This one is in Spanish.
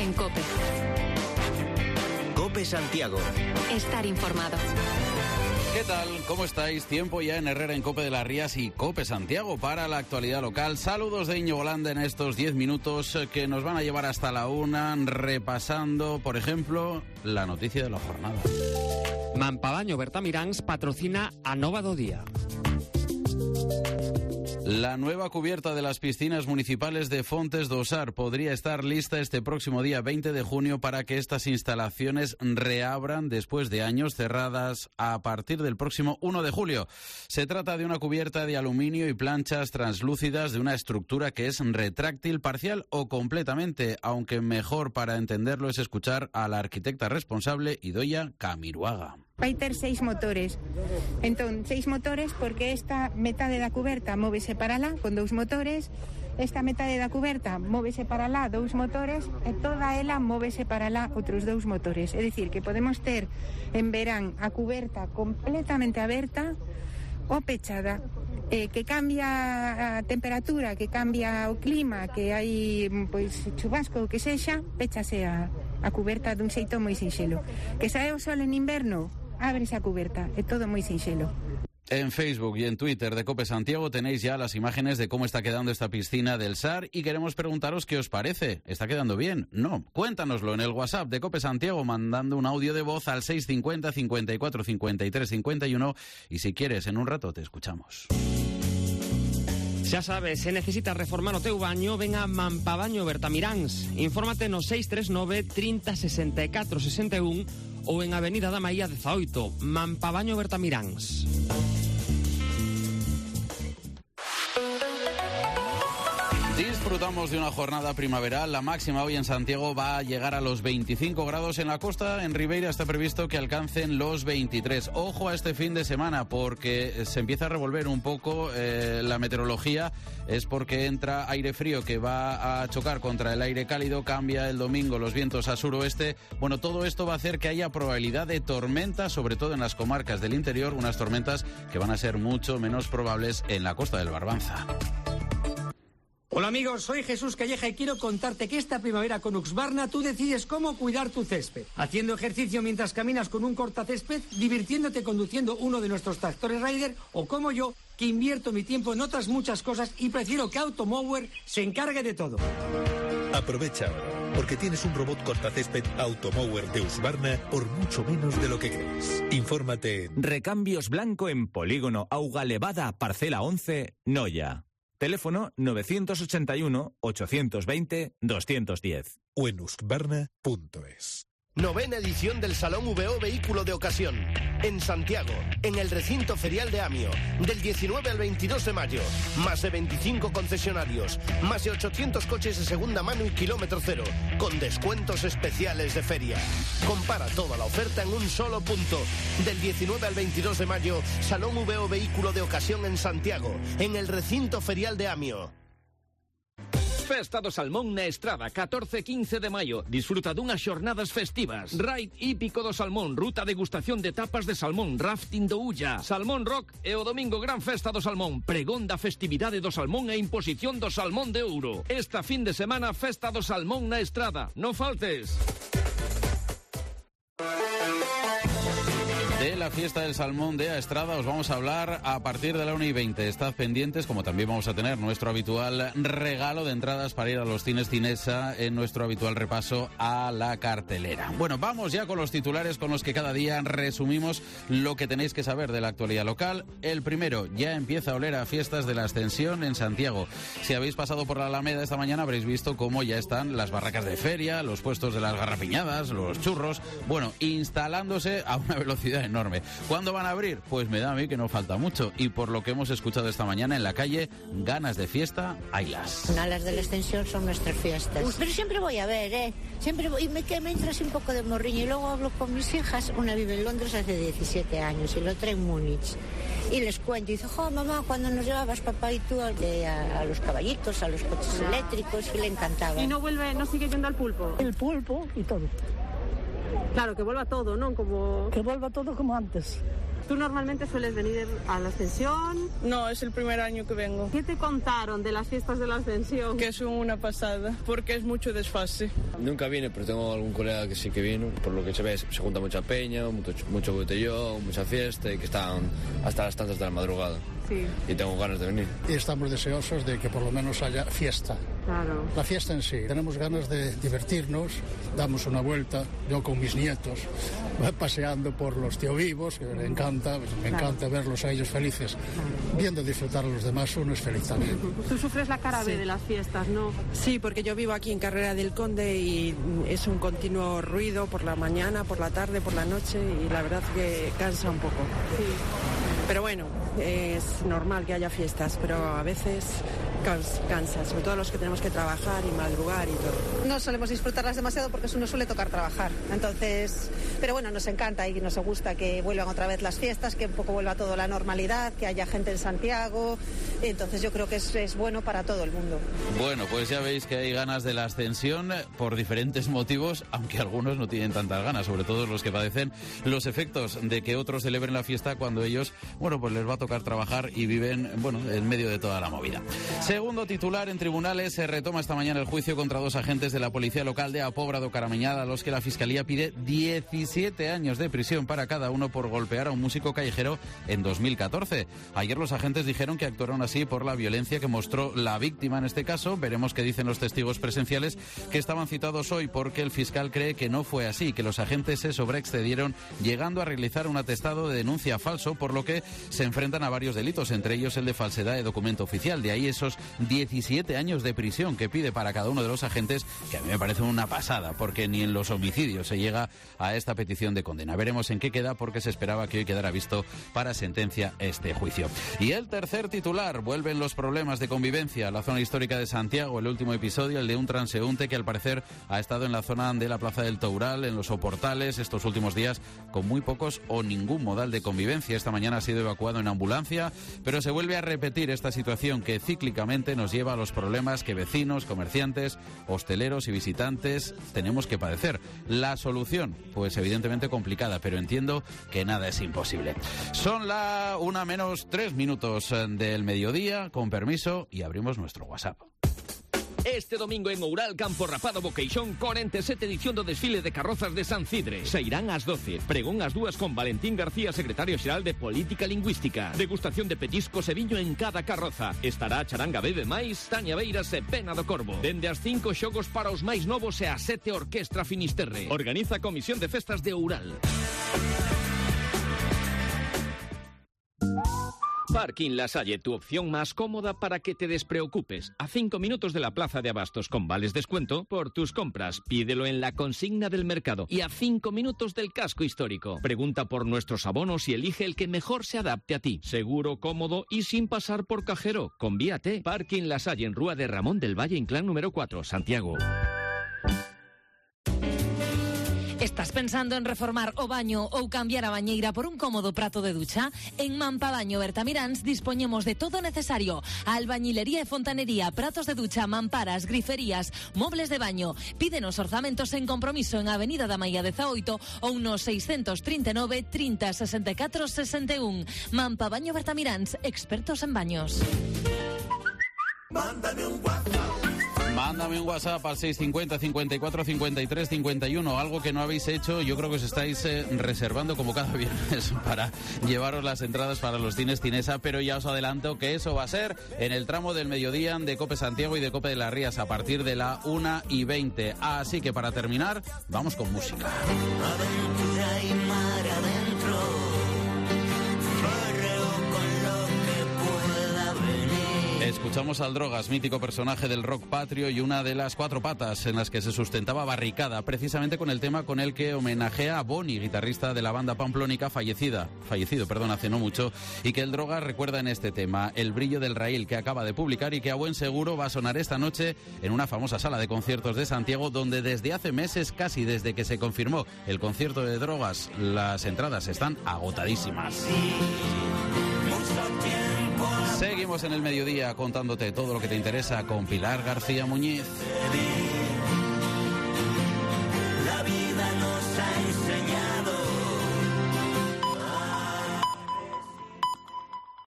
en COPE. COPE Santiago. Estar informado. ¿Qué tal? ¿Cómo estáis? Tiempo ya en Herrera en COPE de las Rías y COPE Santiago para la actualidad local. Saludos de Íñigo Landa en estos 10 minutos que nos van a llevar hasta la 1, repasando, por ejemplo, la noticia de la jornada. Mampavaño Bertamiráns patrocina a Nova do Día. La nueva cubierta de las piscinas municipales de Fontes do Sar podría estar lista este próximo día 20 de junio para que estas instalaciones reabran después de años cerradas a partir del próximo 1 de julio. Se trata de una cubierta de aluminio y planchas translúcidas de una estructura que es retráctil parcial o completamente, aunque mejor para entenderlo es escuchar a la arquitecta responsable Idoia Camiruaga. Vai ter 6 motores. Entón, 6 motores porque esta metade da cuberta móvese para lá con 2 motores, esta metade da cuberta móvese para lá 2 motores e toda ela móvese para lá outros 2 motores. É dicir, que podemos ter en verán a cuberta completamente aberta ou pechada, que cambia a temperatura, que cambia o clima, que hai pois chubasco, que sexa, péchase a cuberta dun xeito moi sinxelo. Que sae o sol en inverno, ábrese a cuberta, é todo moi sinxelo. En Facebook y en Twitter de COPE Santiago tenéis ya las imágenes de cómo está quedando esta piscina del SAR y queremos preguntaros qué os parece. ¿Está quedando bien? No. Cuéntanoslo en el WhatsApp de COPE Santiago mandando un audio de voz al 650 54 53 51 y si quieres en un rato te escuchamos. Xa sabes, se necesitas reformar o teu baño, ven a Mampavaño Bertamiráns. Infórmate no 639 30 64 61 ou en Avenida da Maía 18, Mampavaño Bertamiráns. Disfrutamos de una jornada primaveral. La máxima hoy en Santiago va a llegar a los 25 grados. En la costa, en Ribeira, está previsto que alcancen los 23. Ojo a este fin de semana porque se empieza a revolver un poco la meteorología. Es porque entra aire frío que va a chocar contra el aire cálido. Cambia el domingo los vientos a suroeste. Bueno, todo esto va a hacer que haya probabilidad de tormentas, sobre todo en las comarcas del interior. Unas tormentas que van a ser mucho menos probables en la costa del Barbanza. Hola amigos, soy Jesús Calleja y quiero contarte que esta primavera con Husqvarna tú decides cómo cuidar tu césped. Haciendo ejercicio mientras caminas con un cortacésped, divirtiéndote conduciendo uno de nuestros tractores Rider o como yo, que invierto mi tiempo en otras muchas cosas y prefiero que Automower se encargue de todo. Aprovecha ahora, porque tienes un robot cortacésped Automower de Husqvarna por mucho menos de lo que crees. Infórmate en Recambios Blanco en Polígono Auga Levada, Parcela 11, Noia. Teléfono 981-820-210. o en husqvarna.es. 9ª edición del Salón VO Vehículo de Ocasión. En Santiago, en el recinto ferial de Amio, del 19 al 22 de mayo. Más de 25 concesionarios, más de 800 coches de segunda mano y kilómetro cero, con descuentos especiales de feria. Compara toda la oferta en un solo punto. Del 19 al 22 de mayo, Salón VO Vehículo de Ocasión en Santiago, en el recinto ferial de Amio. Festa do Salmón na Estrada, 14 e 15 de maio. Disfruta dunhas xornadas festivas. Raid hípico do salmón, ruta degustación de tapas de salmón, rafting do Ulla, Salmón Rock e o domingo gran festa do salmón, pregón da festividade do salmón e imposición do salmón de ouro. Esta fin de semana, Festa do Salmón na Estrada. Non faltes. De la fiesta del salmón de Estrada os vamos a hablar a partir de la 1:20. Estad pendientes, como también vamos a tener nuestro habitual regalo de entradas para ir a los cines Cinesa en nuestro habitual repaso a la cartelera. Bueno, vamos ya con los titulares con los que cada día resumimos lo que tenéis que saber de la actualidad local. El primero, ya empieza a oler a fiestas de la Ascensión en Santiago. Si habéis pasado por la Alameda esta mañana habréis visto cómo ya están las barracas de feria, los puestos de las garrapiñadas, los churros, bueno, instalándose a una velocidad enorme. ¿Cuándo van a abrir? Pues me da a mí que no falta mucho. Y por lo que hemos escuchado esta mañana en la calle, ganas de fiesta, haylas. Las de la Extensión son nuestras fiestas. Pero siempre voy a ver, Siempre voy, y me entra así un poco de morriño. Y luego hablo con mis hijas. Una vive en Londres hace 17 años y la otra en Múnich. Y les cuento, y dice, mamá, cuando nos llevabas papá y tú a los caballitos, a los coches eléctricos, y le encantaba. ¿Y no sigue yendo al pulpo? El pulpo y todo. Claro, que vuelva todo, ¿no? Que vuelva todo como antes. ¿Tú normalmente sueles venir a la Ascensión? No, es el primer año que vengo. ¿Qué te contaron de las fiestas de la Ascensión? Que es una pasada, porque es mucho desfase. Nunca vine, pero tengo algún colega que sí que vino. Por lo que se ve, se junta mucha peña, mucho botellón, mucha fiesta y que están hasta las tantas de la madrugada. Sí. Y tengo ganas de venir. Y estamos deseosos de que por lo menos haya fiesta. Claro. La fiesta en sí. Tenemos ganas de divertirnos, damos una vuelta, yo con mis nietos, paseando por los tío vivos, que me encanta verlos a ellos felices. Viendo disfrutar a los demás, uno es feliz también. Tú sufres la cara B de las fiestas, ¿no? Sí, porque yo vivo aquí en Carrera del Conde y es un continuo ruido por la mañana, por la tarde, por la noche y la verdad que cansa un poco. Sí. Pero bueno, es normal que haya fiestas, pero a veces cansa, sobre todo los que tenemos que trabajar y madrugar y todo. No solemos disfrutarlas demasiado porque eso nos suele tocar trabajar, entonces, pero bueno, nos encanta y nos gusta que vuelvan otra vez las fiestas, que un poco vuelva todo a la normalidad, que haya gente en Santiago, entonces yo creo que es bueno para todo el mundo. Bueno, pues ya veis que hay ganas de la Ascensión por diferentes motivos, aunque algunos no tienen tantas ganas, sobre todo los que padecen los efectos de que otros celebren la fiesta cuando ellos, bueno, pues les va a tocar trabajar y viven, bueno, en medio de toda la movida. Segundo titular, en tribunales se retoma esta mañana el juicio contra 2 agentes de la policía local de Apóbrado do Caramiñal, a los que la Fiscalía pide 17 años de prisión para cada uno por golpear a un músico callejero en 2014. Ayer los agentes dijeron que actuaron así por la violencia que mostró la víctima en este caso. Veremos qué dicen los testigos presenciales que estaban citados hoy, porque el fiscal cree que no fue así, que los agentes se sobreexcedieron llegando a realizar un atestado de denuncia falso, por lo que se enfrentan a varios delitos, entre ellos el de falsedad de documento oficial. De ahí esos 17 años de prisión que pide para cada uno de los agentes, que a mí me parece una pasada, porque ni en los homicidios se llega a esta petición de condena. Veremos en qué queda, porque se esperaba que hoy quedara visto para sentencia este juicio. Y el tercer titular, vuelven los problemas de convivencia. La zona histórica de Santiago, el último episodio, el de un transeúnte que al parecer ha estado en la zona de la Plaza del Toural, en los soportales, estos últimos días con muy pocos o ningún modal de convivencia. Esta mañana ha sido evacuado en ambulancia, pero se vuelve a repetir esta situación que cíclicamente nos lleva a los problemas que vecinos, comerciantes, hosteleros y visitantes tenemos que padecer. La solución, pues evidentemente complicada, pero entiendo que nada es imposible. Son la 1:03 del mediodía, con permiso, y abrimos nuestro WhatsApp. Este domingo en Oural, Campo Rapado Boqueixón, 47 edición do desfile de carrozas de San Cidre. Se irán ás 12, pregón ás 2 con Valentín García, secretario xeral de Política Lingüística. Degustación de petiscos e viño en cada carroza. Estará Charanga Bebe Mais, Tania Beiras e Pena do Corvo. Dende as 5 xogos para os máis novos e as 7 Orquestra Finisterre. Organiza a Comisión de Festas de Oural. Parking La Salle, tu opción más cómoda para que te despreocupes. A 5 minutos de la Plaza de Abastos, con vales descuento por tus compras. Pídelo en la consigna del mercado. Y a 5 minutos del casco histórico. Pregunta por nuestros abonos y elige el que mejor se adapte a ti. Seguro, cómodo y sin pasar por cajero. Convíate. Parking La Salle, en Rúa de Ramón del Valle, Inclán número 4, Santiago. Estás pensando en reformar o baño ou cambiar a bañeira por un cómodo prato de ducha? En Mampabaño Bertamiráns dispoñemos de todo necesario: albañilería e fontanería, pratos de ducha, mamparas, griferías, mobles de baño. Pídenos orzamentos en compromiso en Avenida da Maía 18 ou no 639 30 64 61. Mampabaño Bertamiráns, expertos en baños. Mándame un WhatsApp al 650 54 53 51. Algo que no habéis hecho, yo creo que os estáis reservando como cada viernes para llevaros las entradas para los cines Cinesa, pero ya os adelanto que eso va a ser en el tramo del mediodía de Cope Santiago y de Cope de las Rías a partir de la 1:20. Así que para terminar, vamos con música. Aventura y mar adentro. Escuchamos al Drogas, mítico personaje del rock patrio y una de las 4 patas en las que se sustentaba Barricada, precisamente con el tema con el que homenajea a Boni, guitarrista de la banda pamplónica fallecido, hace no mucho, y que el Drogas recuerda en este tema, El brillo del raíl, que acaba de publicar y que a buen seguro va a sonar esta noche en una famosa sala de conciertos de Santiago, donde desde hace meses, casi desde que se confirmó el concierto de Drogas, las entradas están agotadísimas. Seguimos en el mediodía contándote todo lo que te interesa con Pilar García Muñiz.